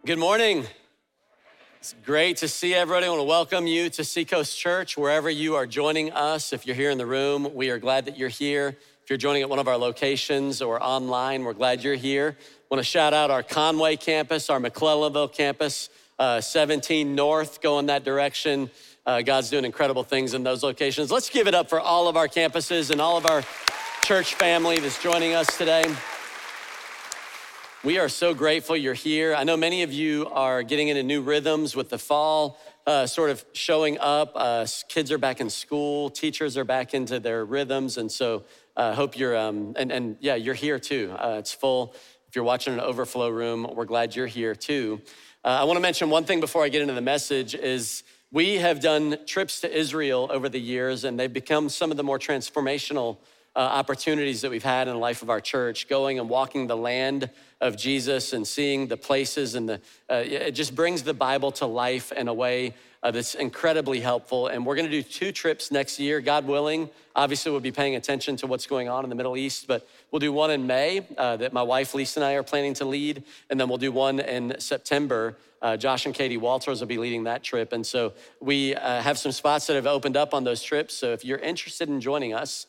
Good morning. It's great to see everybody. I want to welcome you to Seacoast Church, wherever you are joining us. If you're here in the room, we are glad that you're here. If you're joining at one of our locations or online, we're glad you're here. I want to shout out our Conway campus, our McClellanville campus, 17 North, going that direction. God's doing incredible things in those locations. Let's give it up for all of our campuses and all of our church family that's joining us today. We are so grateful you're here. I know many of you are getting into new rhythms with the fall sort of showing up. Kids are back in school, teachers are back into their rhythms. And so I hope you're, you're here too. It's full. If you're watching an overflow room, we're glad you're here too. I wanna mention one thing before I get into the message is we have done trips to Israel over the years, and they've become some of the more transformational opportunities that we've had in the life of our church, going and walking the land of Jesus and seeing the places, and it just brings the Bible to life in a way that's incredibly helpful. And we're gonna do 2 trips next year, God willing. Obviously, we'll be paying attention to what's going on in the Middle East, but we'll do one in May that my wife, Lisa, and I are planning to lead, and then we'll do one in September. Josh and Katie Walters will be leading that trip. And so we have some spots that have opened up on those trips. So if you're interested in joining us,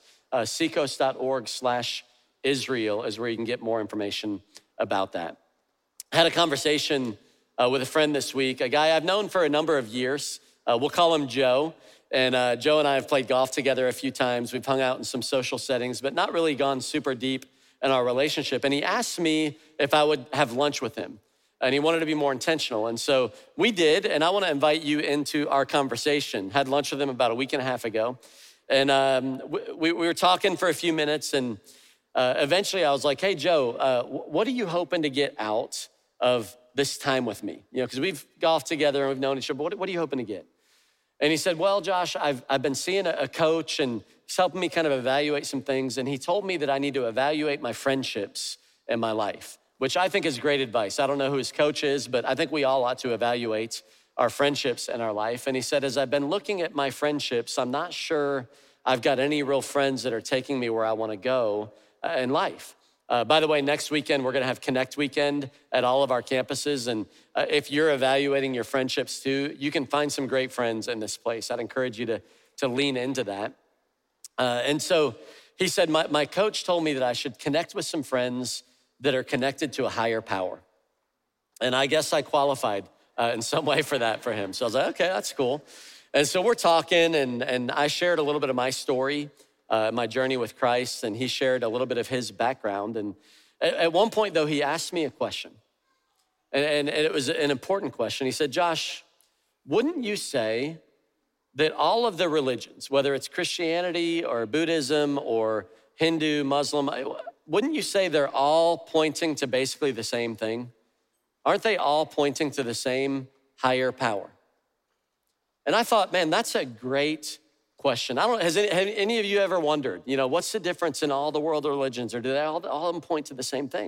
seacoast.org/Israel is where you can get more information about that. I had a conversation with a friend this week, a guy I've known for a number of years. We'll call him Joe. And Joe and I have played golf together a few times. We've hung out in some social settings, but not really gone super deep in our relationship. And he asked me if I would have lunch with him. And he wanted to be more intentional. And so we did, and I wanna invite you into our conversation. Had lunch with him about a week and a half ago. And we were talking for a few minutes, and eventually I was like, hey, Joe, what are you hoping to get out of this time with me? You know, because we've golfed together and we've known each other, but what are you hoping to get? And he said, well, Josh, I've been seeing a coach, and he's helping me kind of evaluate some things. And he told me that I need to evaluate my friendships in my life, which I think is great advice. I don't know who his coach is, but I think we all ought to evaluate our friendships in our life. And he said, as I've been looking at my friendships, I'm not sure I've got any real friends that are taking me where I wanna go in life. By the way, next weekend, we're gonna have Connect Weekend at all of our campuses. And if you're evaluating your friendships too, you can find some great friends in this place. I'd encourage you to lean into that. And so he said, my coach told me that I should connect with some friends that are connected to a higher power. And I guess I qualified in some way for him. So I was like, okay, that's cool. And so we're talking, and I shared a little bit of my story, my journey with Christ, and he shared a little bit of his background. And at one point, though, he asked me a question, and it was an important question. He said, Josh, wouldn't you say that all of the religions, whether it's Christianity or Buddhism or Hindu, Muslim, wouldn't you say they're all pointing to basically the same thing? Aren't they all pointing to the same higher power? And I thought, man, that's a great question. Have any of you ever wondered, what's the difference in all the world religions, or do they all of them point to the same thing?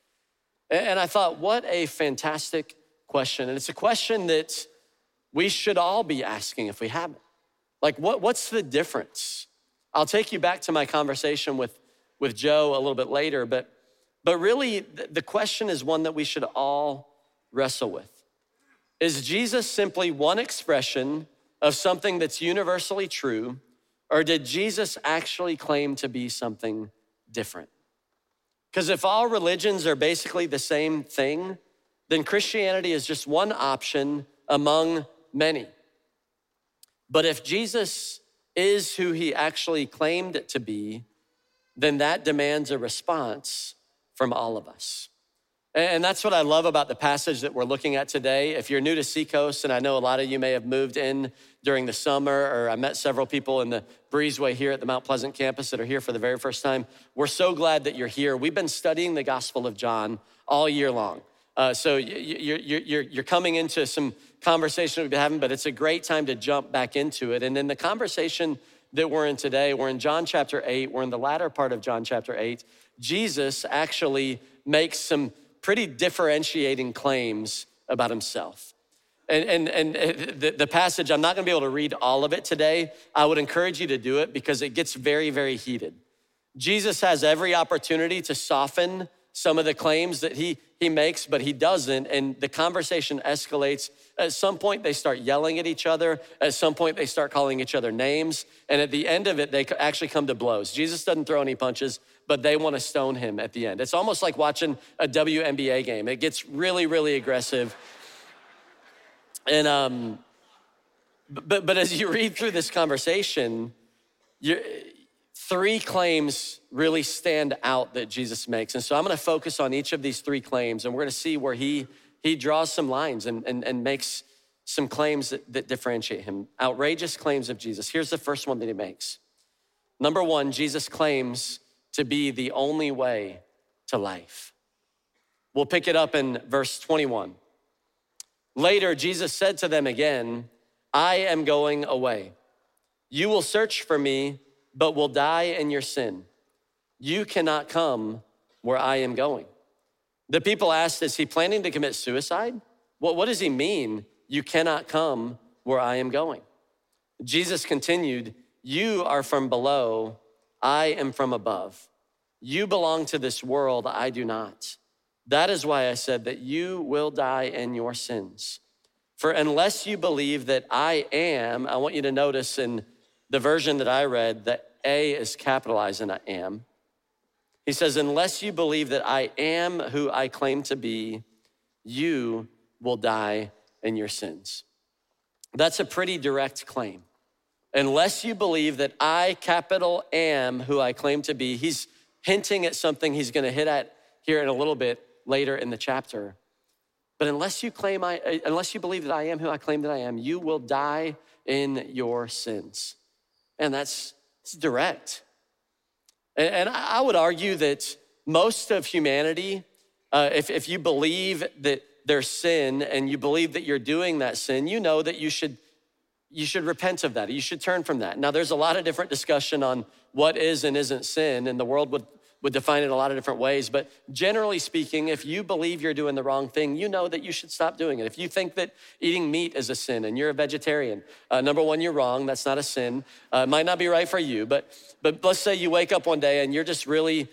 And I thought, what a fantastic question. And it's a question that we should all be asking if we haven't. Like, what's the difference? I'll take you back to my conversation with Joe a little bit later, but really the question is one that we should all wrestle with. Is Jesus simply one expression of something that's universally true, or did Jesus actually claim to be something different? Because if all religions are basically the same thing, then Christianity is just one option among many. But if Jesus is who he actually claimed it to be, then that demands a response from all of us. And that's what I love about the passage that we're looking at today. If you're new to Seacoast, and I know a lot of you may have moved in during the summer, or I met several people in the breezeway here at the Mount Pleasant campus that are here for the very first time, we're so glad that you're here. We've been studying the Gospel of John all year long. So you're coming into some conversation we've been having, but it's a great time to jump back into it. And in the conversation that we're in today, we're in John chapter 8, we're in the latter part of John chapter 8. Jesus actually makes some pretty differentiating claims about himself. And the passage, I'm not gonna be able to read all of it today. I would encourage you to do it because it gets very, very heated. Jesus has every opportunity to soften some of the claims that he makes, but he doesn't. And the conversation escalates. At some point, they start yelling at each other. At some point, they start calling each other names. And at the end of it, they actually come to blows. Jesus doesn't throw any punches, but they want to stone him at the end. It's almost like watching a WNBA game. It gets really, really aggressive. And but as you read through this conversation, three claims really stand out that Jesus makes. And so I'm gonna focus on each of these three claims, and we're gonna see where he draws some lines and makes some claims that differentiate him. Outrageous claims of Jesus. Here's the first one that he makes. Number one, Jesus claims to be the only way to life. We'll pick it up in verse 21. Later, Jesus said to them again, I am going away. You will search for me, but will die in your sin. You cannot come where I am going. The people asked, is he planning to commit suicide? What does he mean, you cannot come where I am going? Jesus continued, you are from below, I am from above. You belong to this world, I do not. That is why I said that you will die in your sins. For unless you believe that I am, I want you to notice in the version that I read, that A is capitalized in I am. He says, unless you believe that I am who I claim to be, you will die in your sins. That's a pretty direct claim. Unless you believe that I, capital am, who I claim to be, he's hinting at something he's gonna hit at here in a little bit later in the chapter. But unless you believe that I am who I claim that I am, you will die in your sins. And it's direct. And I would argue that most of humanity, if you believe that there's sin and you believe that you're doing that sin, you know that you should repent of that. You should turn from that. Now, there's a lot of different discussion on what is and isn't sin, and the world would define it a lot of different ways. But generally speaking, if you believe you're doing the wrong thing, you know that you should stop doing it. If you think that eating meat is a sin and you're a vegetarian, number one, you're wrong. That's not a sin. It might not be right for you, but let's say you wake up one day and you're just really,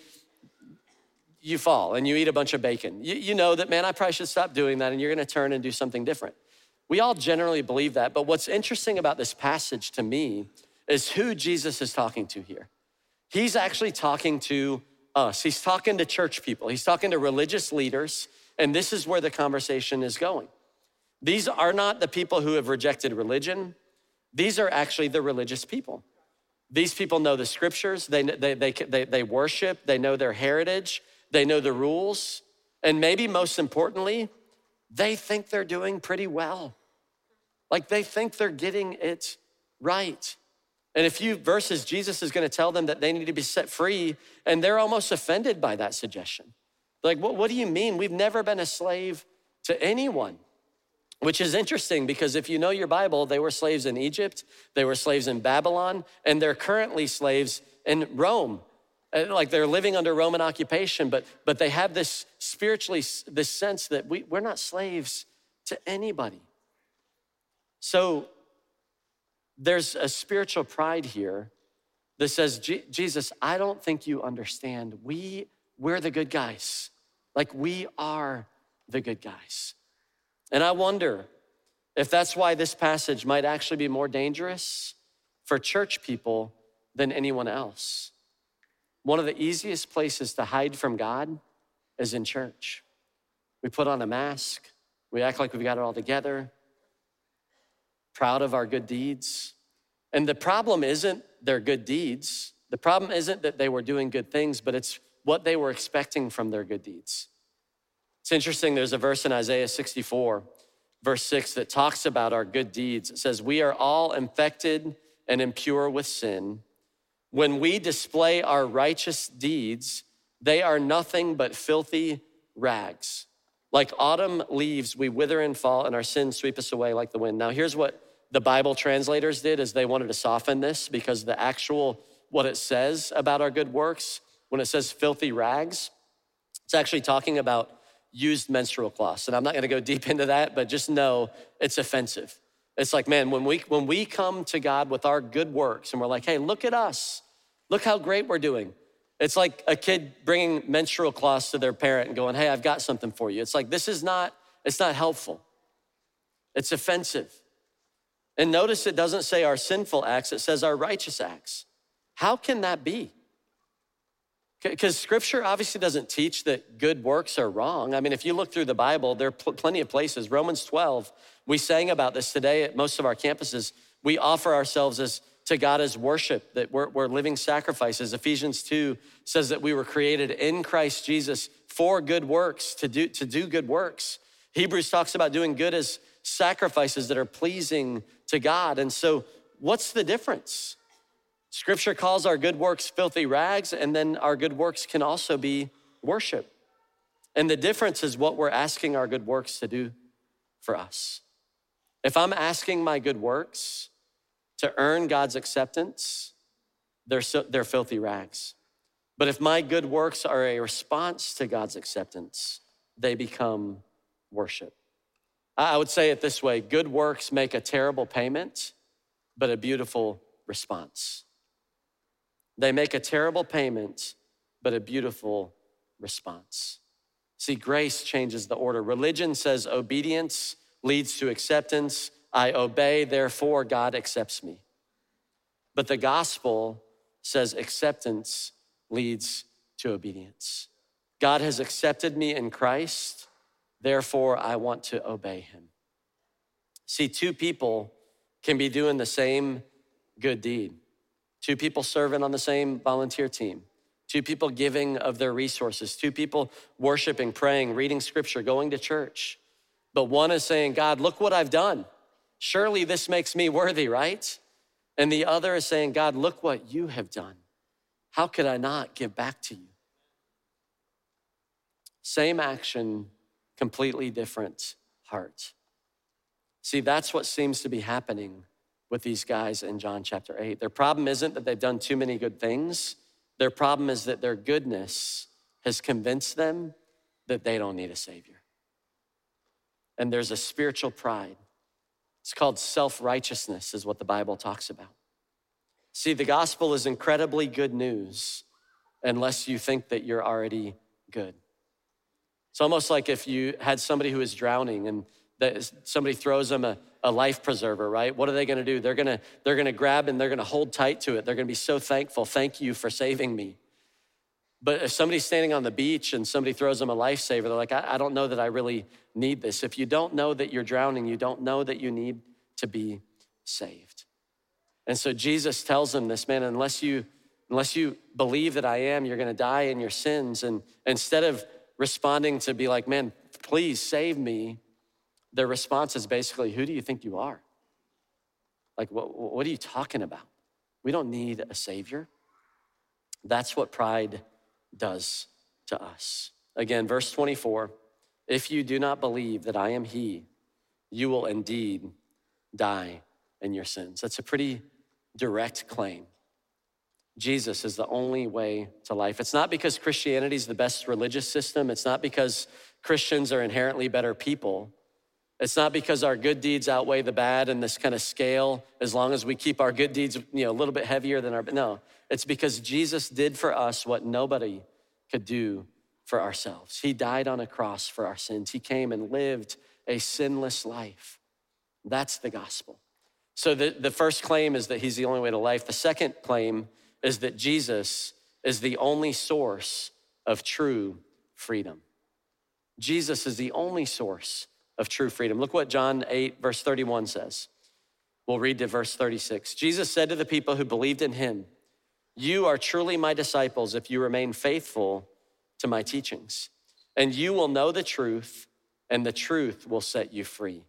you fall and you eat a bunch of bacon. You know that, man, I probably should stop doing that, and you're gonna turn and do something different. We all generally believe that, but what's interesting about this passage to me is who Jesus is talking to here. He's actually talking to us. He's talking to church people. He's talking to religious leaders, and this is where the conversation is going. These are not the people who have rejected religion. These are actually the religious people. These people know the scriptures. They worship. They know their heritage. They know the rules. And maybe most importantly, they think they're doing pretty well. Like they think they're getting it right. In a few verses, Jesus is gonna tell them that they need to be set free, and they're almost offended by that suggestion. Like, what do you mean? We've never been a slave to anyone. Which is interesting because if you know your Bible, they were slaves in Egypt, they were slaves in Babylon, and they're currently slaves in Rome. Like they're living under Roman occupation, but they have this spiritually, this sense that we're not slaves to anybody. So there's a spiritual pride here that says, Jesus, I don't think you understand. We're the good guys. Like we are the good guys. And I wonder if that's why this passage might actually be more dangerous for church people than anyone else. One of the easiest places to hide from God is in church. We put on a mask. We act like we've got it all together, proud of our good deeds. And the problem isn't their good deeds. The problem isn't that they were doing good things, but it's what they were expecting from their good deeds. It's interesting, there's a verse in Isaiah 64, verse 6, that talks about our good deeds. It says, we are all infected and impure with sin. When we display our righteous deeds, they are nothing but filthy rags. Like autumn leaves, we wither and fall, and our sins sweep us away like the wind. Now, here's what the Bible translators did, is they wanted to soften this, because the actual, what it says about our good works, when it says filthy rags, it's actually talking about used menstrual cloths. And I'm not gonna go deep into that, but just know it's offensive. It's like, man, when we come to God with our good works and we're like, hey, look at us, look how great we're doing. It's like a kid bringing menstrual cloths to their parent and going, hey, I've got something for you. It's like, it's not helpful. It's offensive. And notice it doesn't say our sinful acts, it says our righteous acts. How can that be? Because scripture obviously doesn't teach that good works are wrong. I mean, if you look through the Bible, there are plenty of places. Romans 12, we sang about this today at most of our campuses. We offer ourselves to God as worship, that we're living sacrifices. Ephesians 2 says that we were created in Christ Jesus for good works, to do good works. Hebrews talks about doing good as sacrifices that are pleasing to God. And so what's the difference? Scripture calls our good works filthy rags, and then our good works can also be worship. And the difference is what we're asking our good works to do for us. If I'm asking my good works to earn God's acceptance, they're filthy rags. But if my good works are a response to God's acceptance, they become worship. I would say it this way: good works make a terrible payment, but a beautiful response. They make a terrible payment, but a beautiful response. See, grace changes the order. Religion says obedience leads to acceptance. I obey, therefore God accepts me. But the gospel says acceptance leads to obedience. God has accepted me in Christ, therefore I want to obey him. See, two people can be doing the same good deed. Two people serving on the same volunteer team. Two people giving of their resources. Two people worshiping, praying, reading scripture, going to church. But one is saying, God, look what I've done. Surely this makes me worthy, right? And the other is saying, God, look what you have done. How could I not give back to you? Same action, completely different heart. See, that's what seems to be happening with these guys in John chapter 8. Their problem isn't that they've done too many good things. Their problem is that their goodness has convinced them that they don't need a savior. And there's a spiritual pride. It's called self-righteousness, is what the Bible talks about. See, the gospel is incredibly good news unless you think that you're already good. It's almost like if you had somebody who is drowning and somebody throws them a life preserver, right? What are they gonna do? They're gonna grab and they're gonna hold tight to it. They're gonna be so thankful. Thank you for saving me. But if somebody's standing on the beach and somebody throws them a lifesaver, they're like, I don't know that I really need this. If you don't know that you're drowning, you don't know that you need to be saved. And so Jesus tells them this, man, unless you believe that I am, you're gonna die in your sins. And instead of responding to be like, man, please save me, their response is basically, who do you think you are? Like, what are you talking about? We don't need a savior. That's what pride does to us. Again, verse 24, if you do not believe that I am he, you will indeed die in your sins. That's a pretty direct claim. Jesus is the only way to life. It's not because Christianity is the best religious system. It's not because Christians are inherently better people. It's not because our good deeds outweigh the bad in this kind of scale, as long as we keep our good deeds, a little bit heavier than no. It's because Jesus did for us what nobody could do for ourselves. He died on a cross for our sins. He came and lived a sinless life. That's the gospel. So the first claim is that he's the only way to life. The second claim is that Jesus is the only source of true freedom. Jesus is the only source of true freedom. Look what John 8, verse 31 says. We'll read to verse 36. Jesus said to the people who believed in him, you are truly my disciples if you remain faithful to my teachings, and you will know the truth, and the truth will set you free.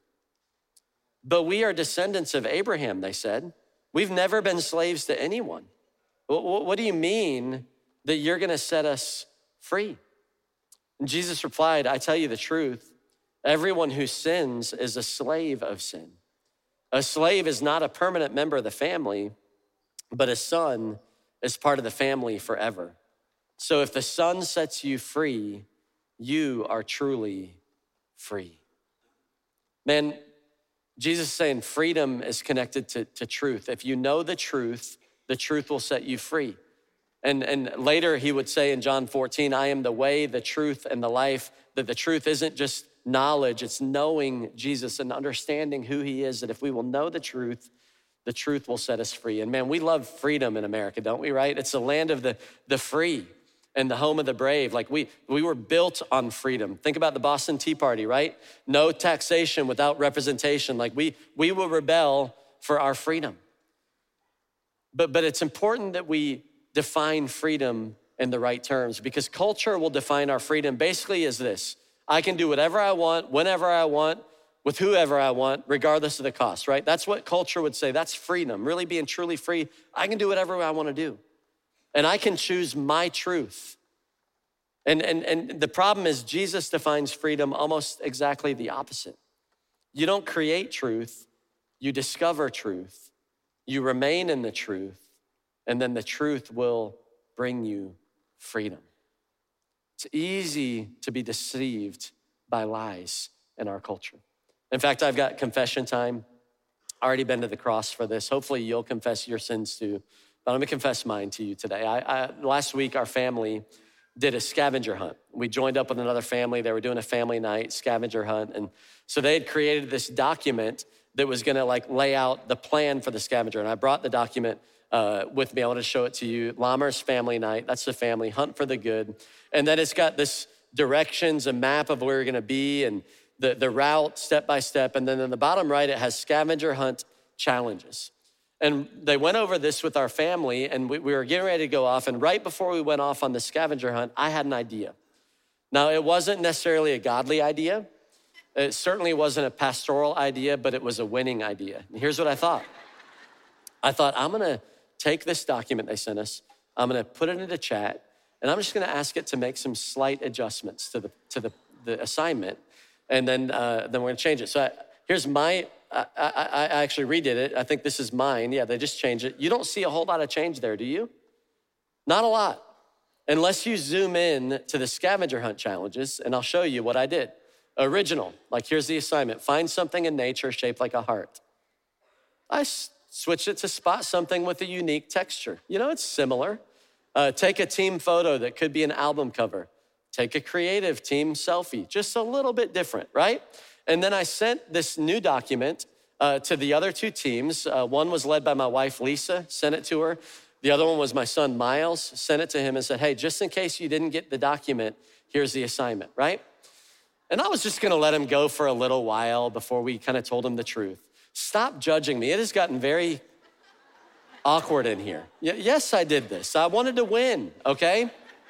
But we are descendants of Abraham, they said. We've never been slaves to anyone. What do you mean that you're gonna set us free? And Jesus replied, I tell you the truth. Everyone who sins is a slave of sin. A slave is not a permanent member of the family, but a son is part of the family forever. So if the Son sets you free, you are truly free. Man, Jesus is saying freedom is connected to truth. If you know the truth will set you free. And later he would say in John 14, I am the way, the truth, and the life, that the truth isn't just knowledge, it's knowing Jesus and understanding who he is, that if we will know the truth will set us free. And man, we love freedom in America, don't we, right? It's the land of the free and the home of the brave. Like we were built on freedom. Think about the Boston Tea Party, right? No taxation without representation. Like we will rebel for our freedom. But it's important that we define freedom in the right terms, because culture will define our freedom basically as this: I can do whatever I want, whenever I want, with whoever I want, regardless of the cost, right? That's what culture would say. That's freedom, really being truly free. I can do whatever I want to do, and I can choose my truth. And the problem is Jesus defines freedom almost exactly the opposite. You don't create truth, you discover truth, you remain in the truth, and then the truth will bring you freedom. It's easy to be deceived by lies in our culture. In fact, I've got confession time. I already been to the cross for this. Hopefully you'll confess your sins too. But I'm gonna confess mine to you today. Last week, our family did a scavenger hunt. We joined up with another family. They were doing a family night scavenger hunt. And so they had created this document that was gonna lay out the plan for the scavenger. And I brought the document with me. I want to show it to you. Lammer's family night, that's the family, hunt for the good. And then it's got this directions, a map of where we're gonna be and the route step by step. And then in the bottom right, it has scavenger hunt challenges. And they went over this with our family, and we were getting ready to go off. And right before we went off on the scavenger hunt, I had an idea. Now, it wasn't necessarily a godly idea. It certainly wasn't a pastoral idea, but it was a winning idea. And here's what I thought. I'm gonna take this document they sent us, I'm gonna put it into chat, and I'm just gonna ask it to make some slight adjustments to the assignment, and then we're gonna change it. So here's my, I actually redid it. I think this is mine. Yeah, they just changed it. You don't see a whole lot of change there, do you? Not a lot, unless you zoom in to the scavenger hunt challenges, and I'll show you what I did. Original, like here's the assignment. Find something in nature shaped like a heart. I switched it to spot something with a unique texture. You know, it's similar. Take a team photo that could be an album cover. Take a creative team selfie, just a little bit different, right? And then I sent this new document to the other two teams. One was led by my wife, Lisa, sent it to her. The other one was my son, Miles, sent it to him and said, hey, just in case you didn't get the document, here's the assignment, right? And I was just gonna let him go for a little while before we kind of told him the truth. Stop judging me. It has gotten very awkward in here. Yes, I did this. I wanted to win, okay?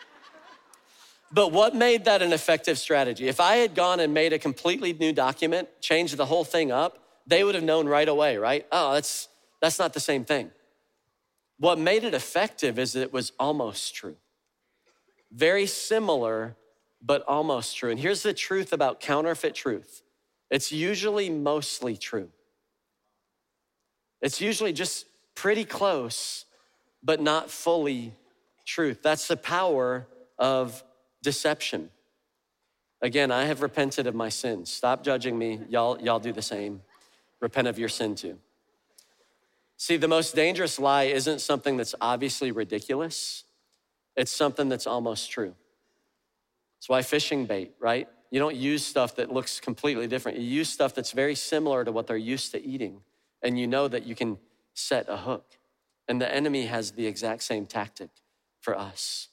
But what made that an effective strategy? If I had gone and made a completely new document, changed the whole thing up, they would have known right away, right? Oh, that's not the same thing. What made it effective is that it was almost true. Very similar, but almost true. And here's the truth about counterfeit truth. It's usually mostly true. It's usually just pretty close, but not fully truth. That's the power of deception. Again, I have repented of my sins. Stop judging me. Y'all do the same. Repent of your sin too. See, the most dangerous lie isn't something that's obviously ridiculous. It's something that's almost true. That's why fishing bait, right? You don't use stuff that looks completely different. You use stuff that's very similar to what they're used to eating. And you know that you can set a hook. And the enemy has the exact same tactic for us.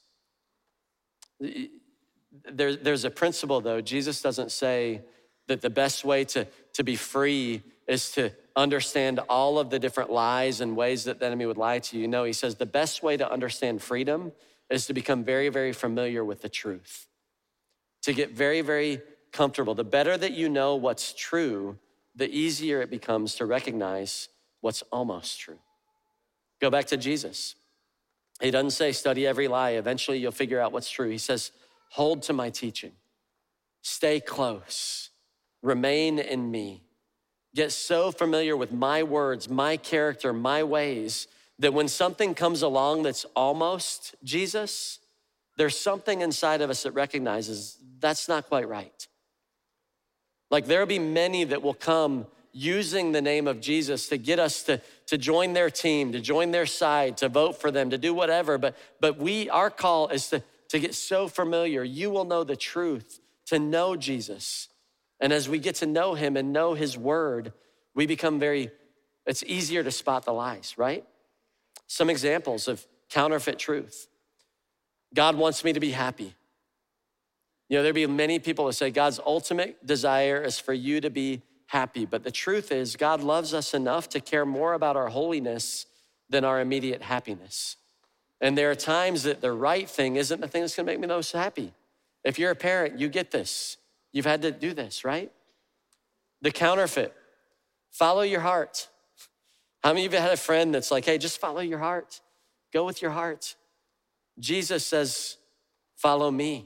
There's a principle though. Jesus doesn't say that the best way to be free is to understand all of the different lies and ways that the enemy would lie to you. No, he says the best way to understand freedom is to become very, very familiar with the truth. To get very, very comfortable. The better that you know what's true, the easier it becomes to recognize what's almost true. Go back to Jesus. He doesn't say study every lie. Eventually you'll figure out what's true. He says, hold to my teaching. Stay close. Remain in me. Get so familiar with my words, my character, my ways, that when something comes along that's almost Jesus, there's something inside of us that recognizes that's not quite right. Like there'll be many that will come using the name of Jesus to get us to join their team, to join their side, to vote for them, to do whatever. But our call is to get so familiar. You will know the truth, to know Jesus. And as we get to know him and know his word, we become it's easier to spot the lies, right? Some examples of counterfeit truth. God wants me to be happy. There'd be many people that say God's ultimate desire is for you to be happy. But the truth is God loves us enough to care more about our holiness than our immediate happiness. And there are times that the right thing isn't the thing that's gonna make me most happy. If you're a parent, you get this. You've had to do this, right? The counterfeit, follow your heart. How many of you had a friend that's like, hey, just follow your heart. Go with your heart. Jesus says, follow me.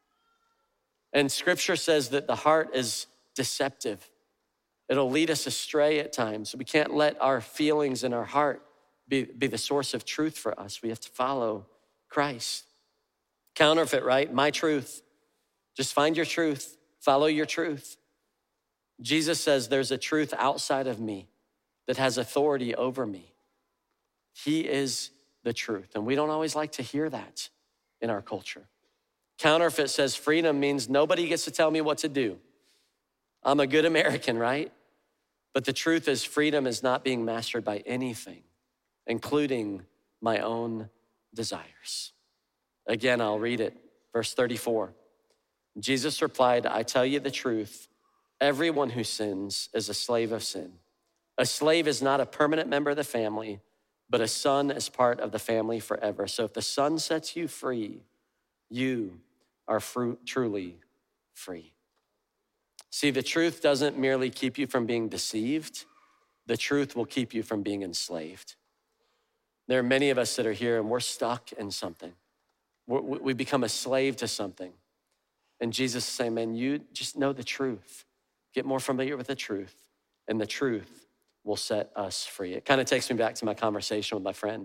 And scripture says that the heart is deceptive. It'll lead us astray at times. We can't let our feelings and our heart be the source of truth for us. We have to follow Christ. Counterfeit, right? My truth. Just find your truth. Follow your truth. Jesus says there's a truth outside of me that has authority over me. He is the truth. And we don't always like to hear that in our culture. Counterfeit says freedom means nobody gets to tell me what to do. I'm a good American, right? But the truth is freedom is not being mastered by anything, including my own desires. Again, I'll read it. Verse 34. Jesus replied, I tell you the truth. Everyone who sins is a slave of sin. A slave is not a permanent member of the family, but a son is part of the family forever. So if the son sets you free, you are truly free. See, the truth doesn't merely keep you from being deceived. The truth will keep you from being enslaved. There are many of us that are here and we're stuck in something. We become a slave to something. And Jesus is saying, man, you just know the truth. Get more familiar with the truth, and the truth will set us free. It kind of takes me back to my conversation with my friend.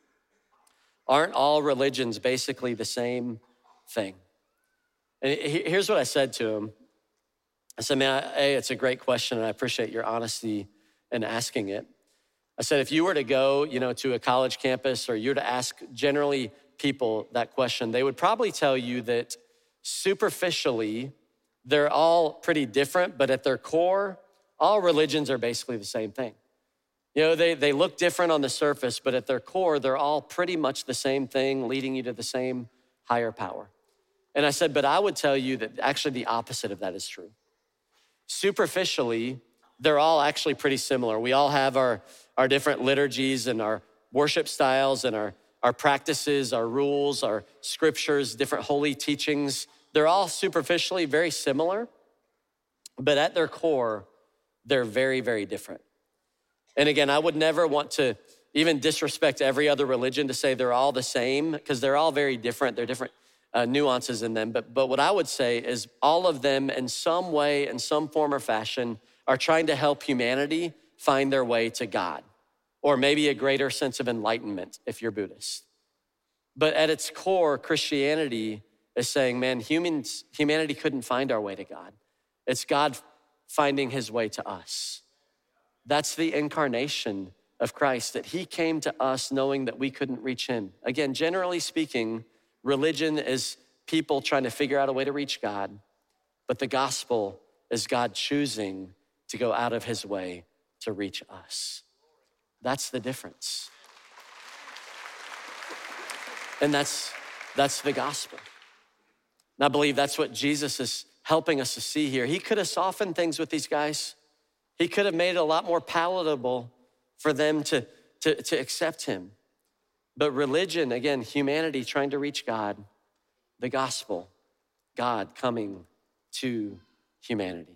Aren't all religions basically the same thing? And here's what I said to him. I said, man, it's a great question, and I appreciate your honesty in asking it. I said, if you were to go, to a college campus, or you were to ask generally people that question, they would probably tell you that superficially, they're all pretty different, but at their core, all religions are basically the same thing. They look different on the surface, but at their core, they're all pretty much the same thing, leading you to the same higher power. And I said, but I would tell you that actually the opposite of that is true. Superficially, they're all actually pretty similar. We all have our different liturgies and our worship styles and our practices, our rules, our scriptures, different holy teachings. They're all superficially very similar, but at their core, they're very, very different. And again, I would never want to even disrespect every other religion to say they're all the same, because they're all very different. There are different nuances in them. But what I would say is all of them in some way, in some form or fashion, are trying to help humanity find their way to God, or maybe a greater sense of enlightenment if you're Buddhist. But at its core, Christianity is saying, man, humanity couldn't find our way to God. It's God finding his way to us. That's the incarnation of Christ, that he came to us knowing that we couldn't reach him. Again, generally speaking, religion is people trying to figure out a way to reach God, but the gospel is God choosing to go out of his way to reach us. That's the difference. And that's the gospel. And I believe that's what Jesus is helping us to see here. He could have softened things with these guys. He could have made it a lot more palatable for them to accept him. But religion, again, humanity trying to reach God, the gospel, God coming to humanity.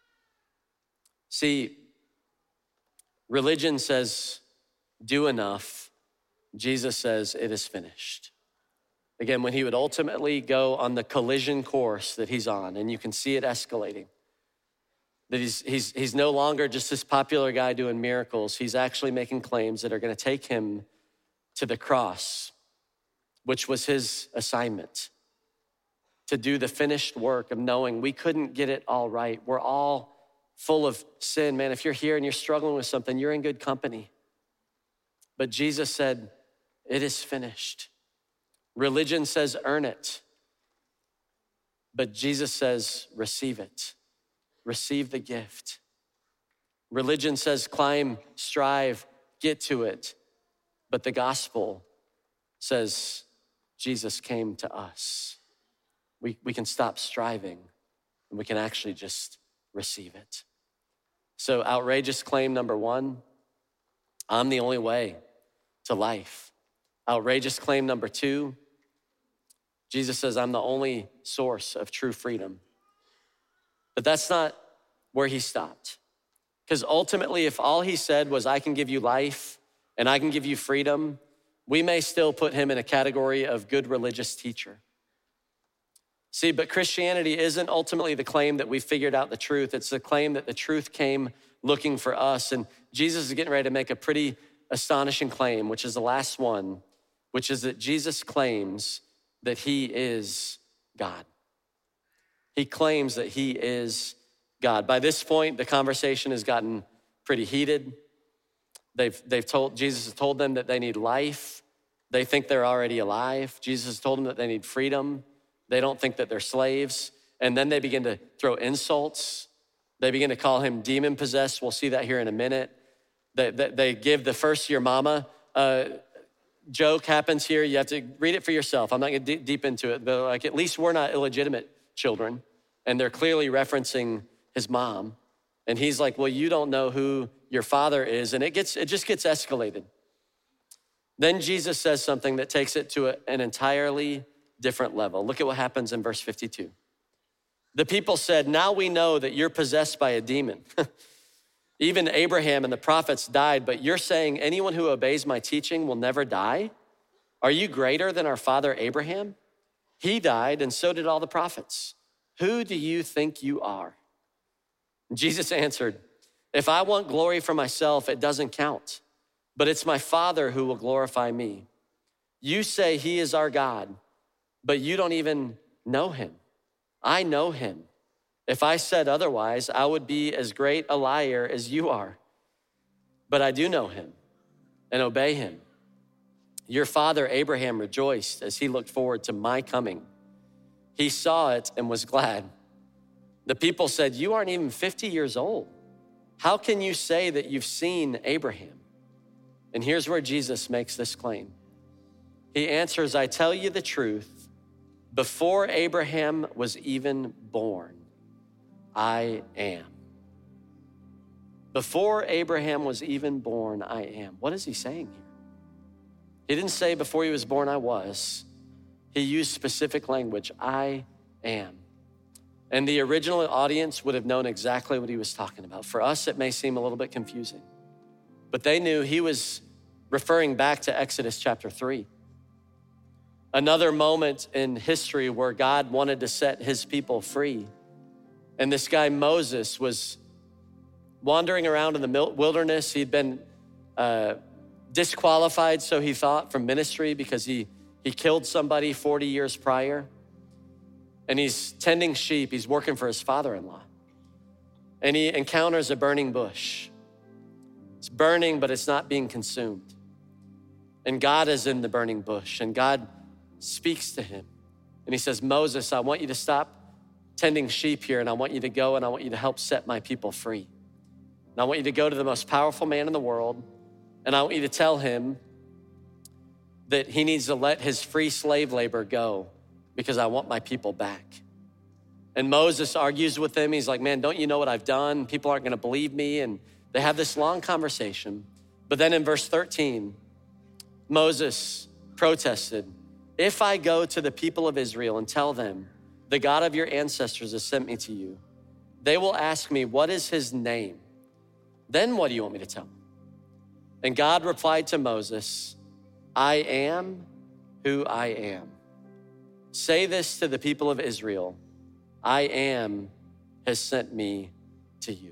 See, religion says, do enough. Jesus says, it is finished. Again, when he would ultimately go on the collision course that he's on, and you can see it escalating, that he's no longer just this popular guy doing miracles. He's actually making claims that are going to take him to the cross, which was his assignment, to do the finished work of knowing we couldn't get it all right. We're all full of sin. Man, if you're here and you're struggling with something, you're in good company. But Jesus said, it is finished. Religion says earn it. But Jesus says receive it. Receive the gift. Religion says climb, strive, get to it. But the gospel says Jesus came to us. We can stop striving and we can actually just receive it. So outrageous claim number one, I'm the only way to life. Outrageous claim number two, Jesus says, I'm the only source of true freedom. But that's not where he stopped. Because ultimately, if all he said was, I can give you life and I can give you freedom, we may still put him in a category of good religious teacher. See, but Christianity isn't ultimately the claim that we figured out the truth. It's the claim that the truth came looking for us. And Jesus is getting ready to make a pretty astonishing claim, which is the last one, which is that Jesus claims that he is God. He claims that he is God. By this point, the conversation has gotten pretty heated. Jesus has told them that they need life. They think they're already alive. Jesus has told them that they need freedom. They don't think that they're slaves. And then they begin to throw insults. They begin to call him demon possessed. We'll see that here in a minute. They give the first your mama joke happens here. You have to read it for yourself. I'm not gonna deep into it, but like, at least we're not illegitimate children. And they're clearly referencing his mom. And he's like, well, you don't know who your father is. And it just gets escalated. Then Jesus says something that takes it to an entirely different level. Look at what happens in verse 52. The people said, now we know that you're possessed by a demon. Even Abraham and the prophets died, but you're saying anyone who obeys my teaching will never die? Are you greater than our father Abraham? He died, and so did all the prophets. Who do you think you are? Jesus answered, if I want glory for myself, it doesn't count, but it's my Father who will glorify me. You say he is our God, but you don't even know him. I know him. If I said otherwise, I would be as great a liar as you are. But I do know him and obey him. Your father Abraham rejoiced as he looked forward to my coming. He saw it and was glad. The people said, you aren't even 50 years old. How can you say that you've seen Abraham? And here's where Jesus makes this claim. He answers, I tell you the truth, before Abraham was even born, I am. Before Abraham was even born, I am. What is he saying here? He didn't say before he was born, I was. He used specific language, I am. And the original audience would have known exactly what he was talking about. For us, it may seem a little bit confusing, but they knew he was referring back to Exodus chapter 3. Another moment in history where God wanted to set his people free. And this guy Moses was wandering around in the wilderness. He'd been disqualified, so he thought, from ministry because he killed somebody 40 years prior. And he's tending sheep. He's working for his father-in-law. And he encounters a burning bush. It's burning, but it's not being consumed. And God is in the burning bush. And God speaks to him. And he says, Moses, I want you to stop tending sheep here, and I want you to go and I want you to help set my people free. And I want you to go to the most powerful man in the world, and I want you to tell him that he needs to let his free slave labor go because I want my people back. And Moses argues with him. He's like, man, don't you know what I've done? People aren't gonna believe me. And they have this long conversation. But then in verse 13, Moses protested, if I go to the people of Israel and tell them, the God of your ancestors has sent me to you, they will ask me, what is his name? Then what do you want me to tell them? And God replied to Moses, I am who I am. Say this to the people of Israel, I am has sent me to you.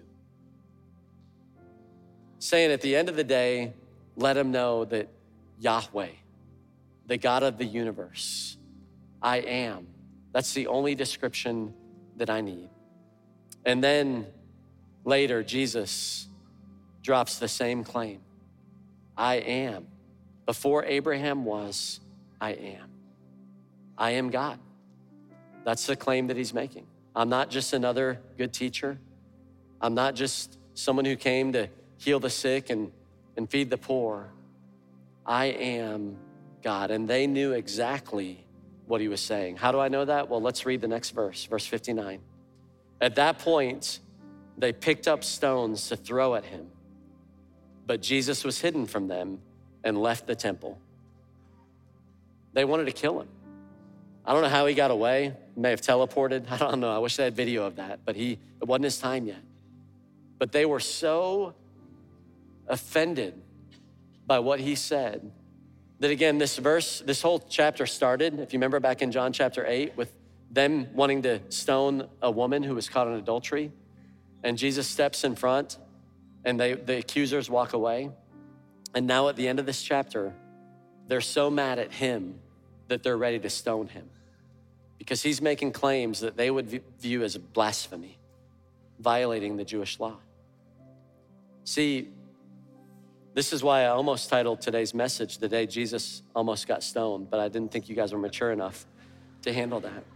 Saying at the end of the day, let them know that Yahweh, the God of the universe, I am. That's the only description that I need. And then later, Jesus drops the same claim. I am. Before Abraham was, I am. I am God. That's the claim that he's making. I'm not just another good teacher. I'm not just someone who came to heal the sick and feed the poor. I am God. And they knew exactly what he was saying. How do I know that? Well, let's read the next verse, verse 59. At that point, they picked up stones to throw at him, but Jesus was hidden from them and left the temple. They wanted to kill him. I don't know how he got away. He may have teleported. I don't know. I wish I had video of that, but it wasn't his time yet. But they were so offended by what he said that, again, this whole chapter started, if you remember back in John chapter 8, with them wanting to stone a woman who was caught in adultery. And Jesus steps in front and the accusers walk away. And now at the end of this chapter, they're so mad at him that they're ready to stone him because he's making claims that they would view as blasphemy, violating the Jewish law. See, this is why I almost titled today's message, The Day Jesus Almost Got Stoned, but I didn't think you guys were mature enough to handle that.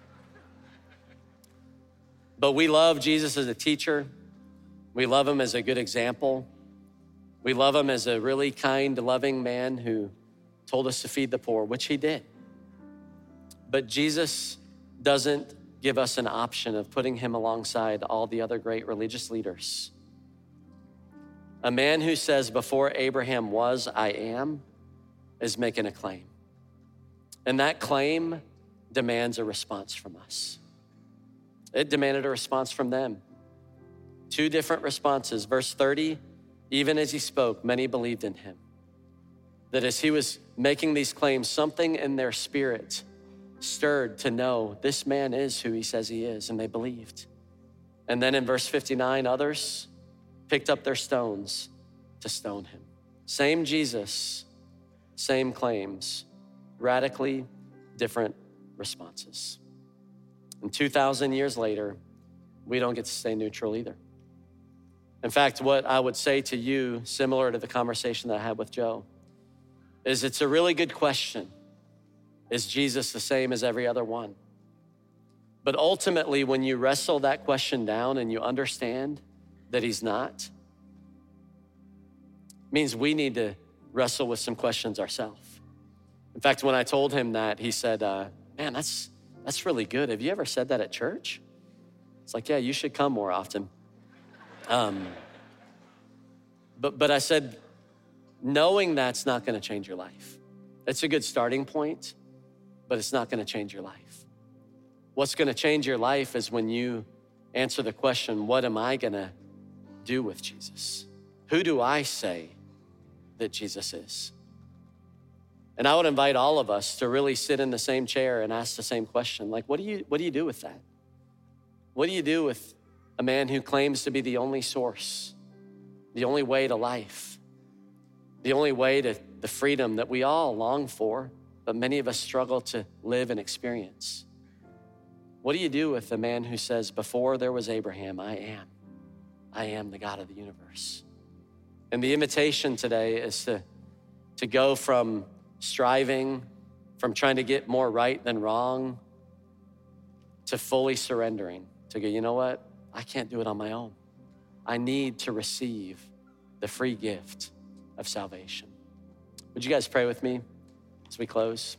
But we love Jesus as a teacher. We love him as a good example. We love him as a really kind, loving man who told us to feed the poor, which he did. But Jesus doesn't give us an option of putting him alongside all the other great religious leaders. A man who says, before Abraham was, I am, is making a claim. And that claim demands a response from us. It demanded a response from them. Two different responses. Verse 30, even as he spoke, many believed in him. That as he was making these claims, something in their spirit stirred to know this man is who he says he is, and they believed. And then in verse 59, others picked up their stones to stone him. Same Jesus, same claims, radically different responses. And 2,000 years later, we don't get to stay neutral either. In fact, what I would say to you, similar to the conversation that I had with Joe, is it's a really good question. Is Jesus the same as every other one? But ultimately, when you wrestle that question down and you understand that he's not, it means we need to wrestle with some questions ourselves. In fact, when I told him that, he said, man, that's really good. Have you ever said that at church? It's like, yeah, you should come more often. But I said, knowing that's not gonna change your life. It's a good starting point, but it's not gonna change your life. What's gonna change your life is when you answer the question, what am I gonna do with Jesus? Who do I say that Jesus is? And I would invite all of us to really sit in the same chair and ask the same question. Like, what do you do with that? What do you do with a man who claims to be the only source, the only way to life, the only way to the freedom that we all long for, but many of us struggle to live and experience? What do you do with a man who says, before there was Abraham, I am the God of the universe? And the invitation today is to go from striving, from trying to get more right than wrong, to fully surrendering, to go, you know what? I can't do it on my own. I need to receive the free gift of salvation. Would you guys pray with me as we close?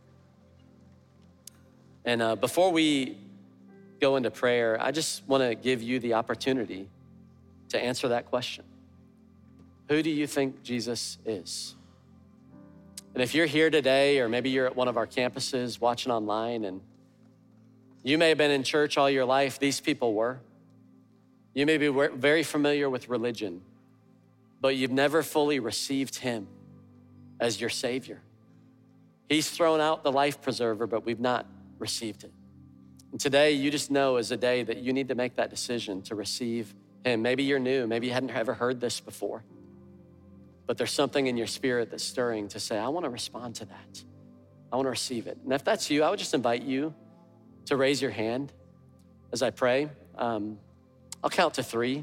And before we go into prayer, I just want to give you the opportunity to answer that question. Who do you think Jesus is? And if you're here today, or maybe you're at one of our campuses watching online, and you may have been in church all your life, these people were. You may be very familiar with religion, but you've never fully received him as your Savior. He's thrown out the life preserver, but we've not received it. And today, you just know is a day that you need to make that decision to receive him. Maybe you're new, maybe you hadn't ever heard this before, but there's something in your spirit that's stirring to say, I want to respond to that. I want to receive it. And if that's you, I would just invite you to raise your hand as I pray. I'll count to 3.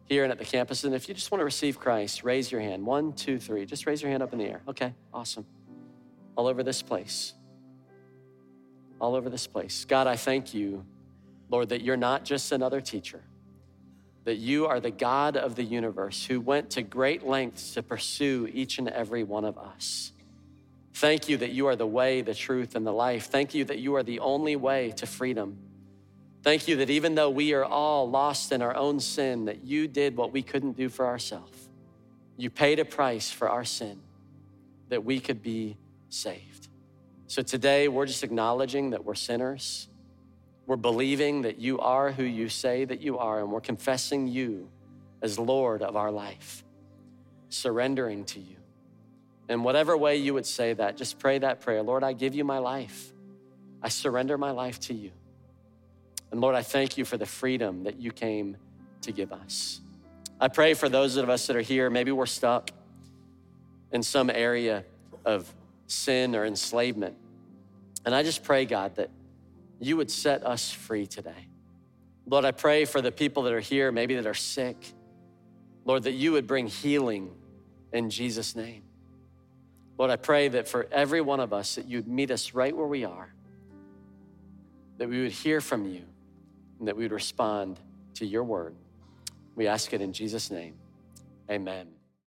here and at the campus. And if you just want to receive Christ, raise your hand. 1, 2, 3. Just raise your hand up in the air. Okay, awesome. All over this place. All over this place. God, I thank you, Lord, that you're not just another teacher, that you are the God of the universe who went to great lengths to pursue each and every one of us. Thank you that you are the way, the truth, and the life. Thank you that you are the only way to freedom. Thank you that even though we are all lost in our own sin, that you did what we couldn't do for ourselves. You paid a price for our sin that we could be saved. So today we're just acknowledging that we're sinners. We're believing that you are who you say that you are, and we're confessing you as Lord of our life, surrendering to you. In whatever way you would say that, just pray that prayer. Lord, I give you my life. I surrender my life to you. And Lord, I thank you for the freedom that you came to give us. I pray for those of us that are here, maybe we're stuck in some area of sin or enslavement. And I just pray, God, that you would set us free today. Lord, I pray for the people that are here, maybe that are sick. Lord, that you would bring healing in Jesus' name. Lord, I pray that for every one of us, that you'd meet us right where we are, that we would hear from you, and that we would respond to your word. We ask it in Jesus' name, amen.